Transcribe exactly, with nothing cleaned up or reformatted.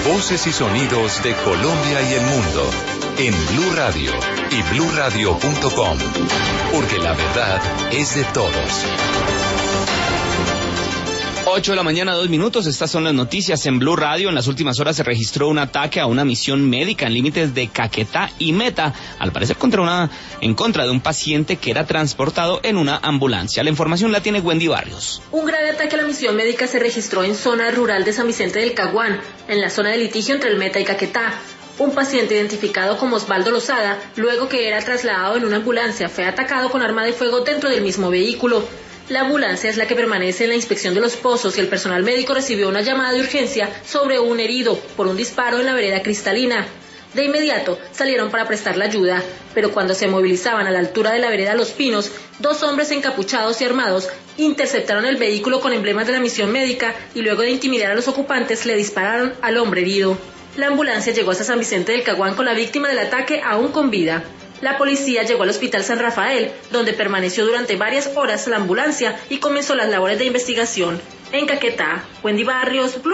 Voces y sonidos de Colombia y el mundo en Blue Radio y blue radio punto com, porque la verdad es de todos. ocho de la mañana, dos minutos. Estas son las noticias en Blue Radio. En las últimas horas se registró un ataque a una misión médica en límites de Caquetá y Meta, al parecer contra una, en contra de un paciente que era transportado en una ambulancia. La información la tiene Wendy Barrios. Un grave ataque a la misión médica se registró en zona rural de San Vicente del Caguán, en la zona de litigio entre el Meta y Caquetá. Un paciente identificado como Osvaldo Lozada, luego que era trasladado en una ambulancia, fue atacado con arma de fuego dentro del mismo vehículo. La ambulancia es la que permanece en la inspección de los pozos y el personal médico recibió una llamada de urgencia sobre un herido por un disparo en la vereda Cristalina. De inmediato salieron para prestar la ayuda, pero cuando se movilizaban a la altura de la vereda Los Pinos, dos hombres encapuchados y armados interceptaron el vehículo con emblemas de la misión médica y luego de intimidar a los ocupantes le dispararon al hombre herido. La ambulancia llegó hasta San Vicente del Caguán con la víctima del ataque aún con vida. La policía llegó al Hospital San Rafael, donde permaneció durante varias horas la ambulancia y comenzó las labores de investigación. En Caquetá, Wendy Barrios, Blue